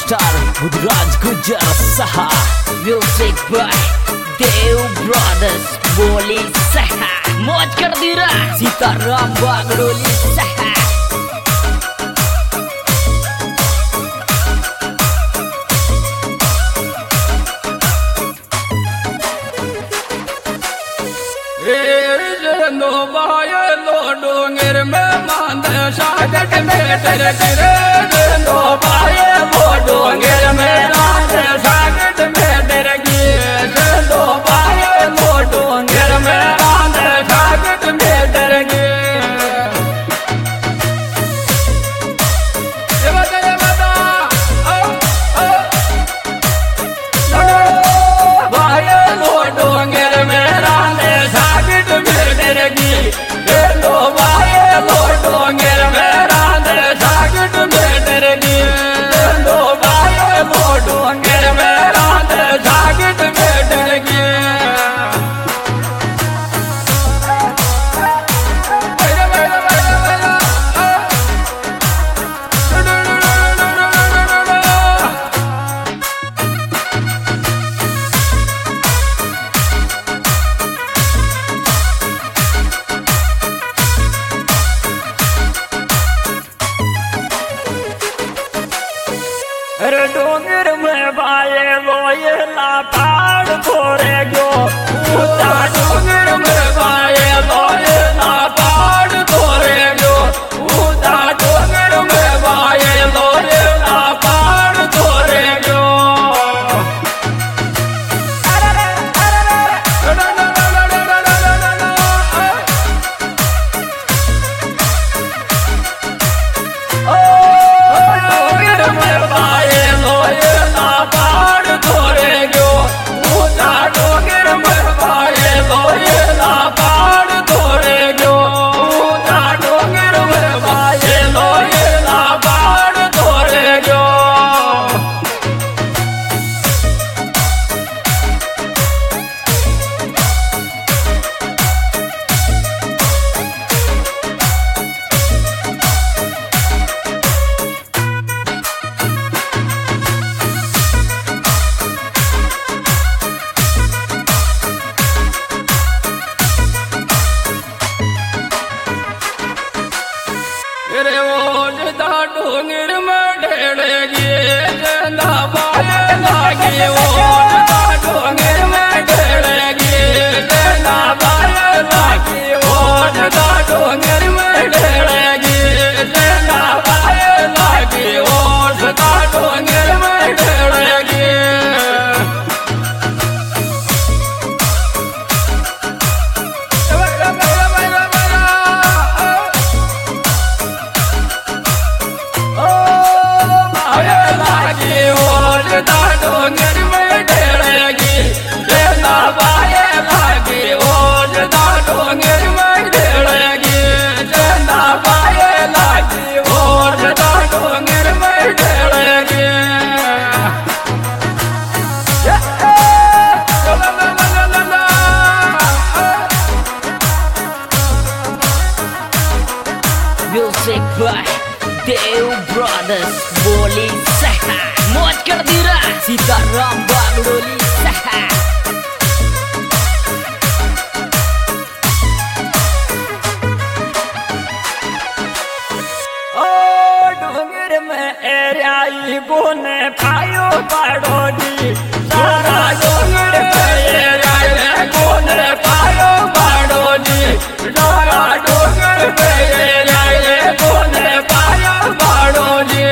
Superstar Budhraj गुजर सहा, music by Dev brothers बोली सहा, मौज कर दी रा सीताराम बागड़ोली सहा। नो बाये लो डोंगर में मांदे सागट में तेरे गिरे नो बाये लो डोंगर में मांदे सागट में तेरे गिरे नो बाये लो डोंगर में मांदे सागट में तेरे गिरे ये बता बाये लो डोंगर में मांदे सागट में तेरे गिरे नो बाये लो डोंगर में मांदे सागट में तेरे गिरे नो बाये लो डोंगर में मांदे सागट में तेरे गिरे अरे डोंगर में बाये लोये ला पहाड़ थोड़े गो ऊंचा डोंगर में बाये लोये ला पहाड़ थोड़े गो ऊंचा डोंगर में बाये लोये ला पहाड़ थोड़े गो डोंगर में ढेड़ेगी ना बाये लागी वो डोंगर में ढेड़ेगी ना बाये लागी वो डोंगर में ढेड़ेगी ना बाये लागी वो डोंगर में ढेड़ेगी डोंगर में ढेड़ेगी ना बाये लागी वो डोंगर में ढेड़ेगी ना बाये लागी वो डोंगर में ढेड़ेगी म्यूजिक बाय देव ब्रदर्स बोली सहा, मौज कर दी रा सीताराम बागड़ोली सहा। डोंगर में एरियाई बोने पायो बाड़ोली सारा डोंगर में एरियाई बोने पायो बाड़ोली सारा डोंगर में एरियाई बोने पायो बाड़ोली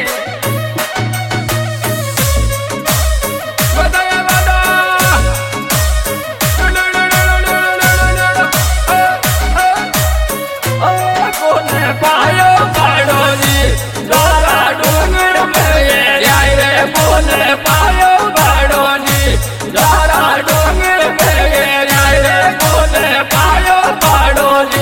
पायो बाड़ोली सारा डोंगर में एरियाई बोने पायो बाड़ोली सारा डोंगर में एरियाई बोने पायो बाड़ोली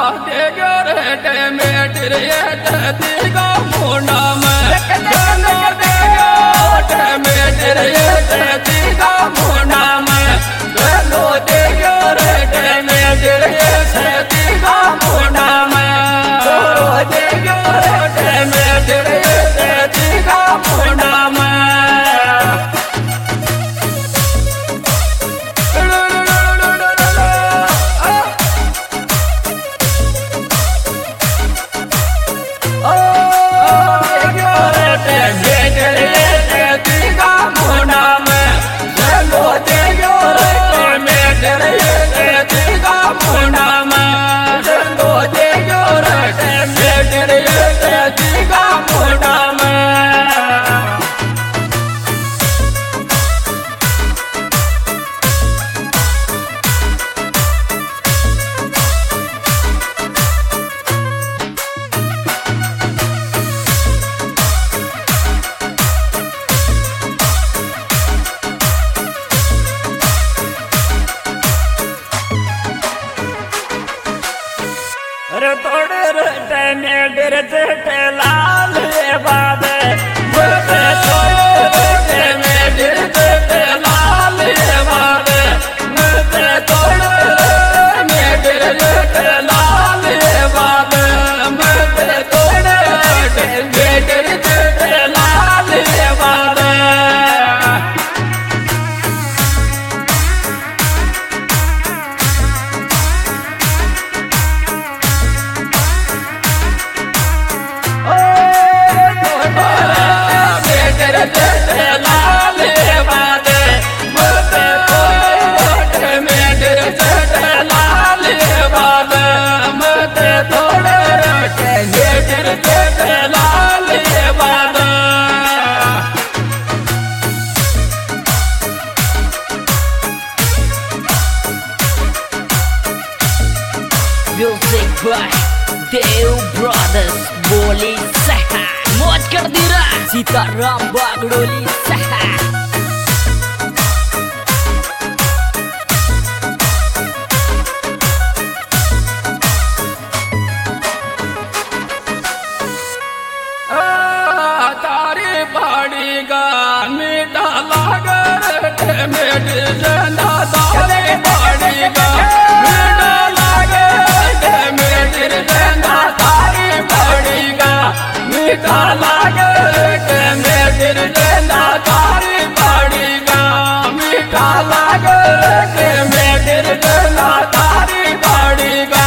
अरे थोड़े रटे मेरे चटे लाल बाबे मुझे थोड़े रटे मेरे चटे लाल बाबे मुझे थोड़े रटे मेरे चटे लाल बाबे मुझे थोड़े रटे मेरे चटे लाल बाबे Music by Dev Brothers बोली सहा मौज कर दी रा सीताराम बागड़ोली सहा तारी पहाड़ी गा मीठा लागर मेरे जना तारी पहाड़ी गा मीठा लागर मेरे जना तारी पहाड़ी गा मीठा लागर मेरे जना तारी पहाड़ी गा मीठा लागर मेरे जना तारी पहाड़ी गा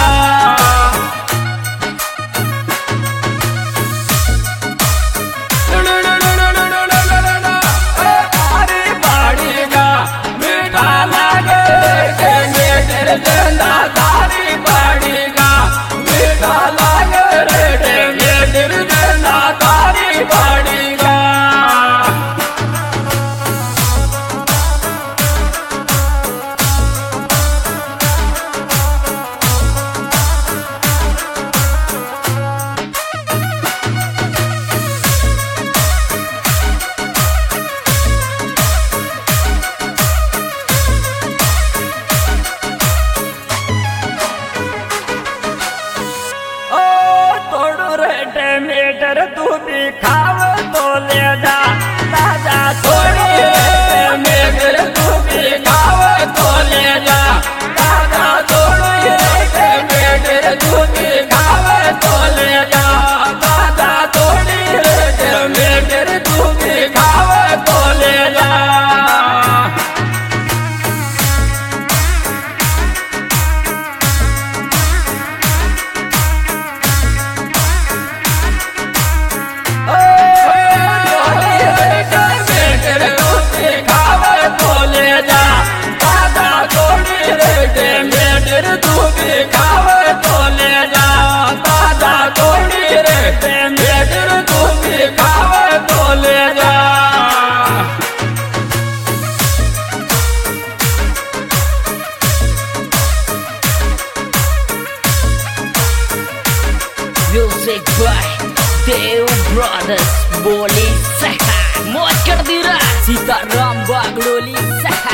मीटर तू भी खाव तो ले जा दादा थोड़ी मीटर तू भी खाव तो ले जा दादा थोड़ी मीटर तू भी खाव तो ले जा दादा थोड़ी मीटर तू भी खाव तो ले जा Music by Dev Brothers बोली सहा मौज कर दी रा सीताराम बागड़ोली सहा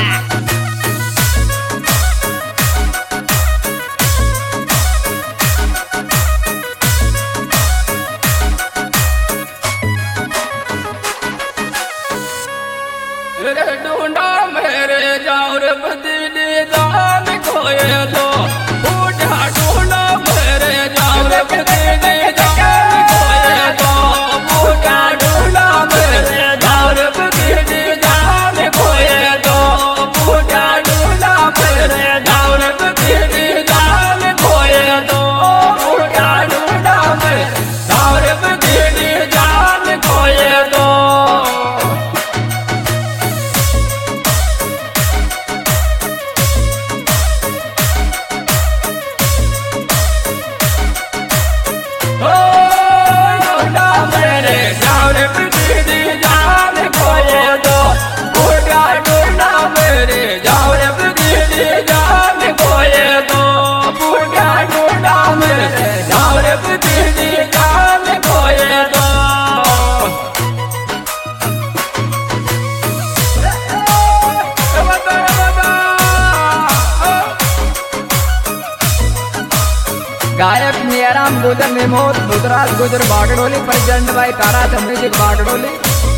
जयराम गुजर निमोद रुद्राज गुजर बागडोली present by Tara music Bagdoli.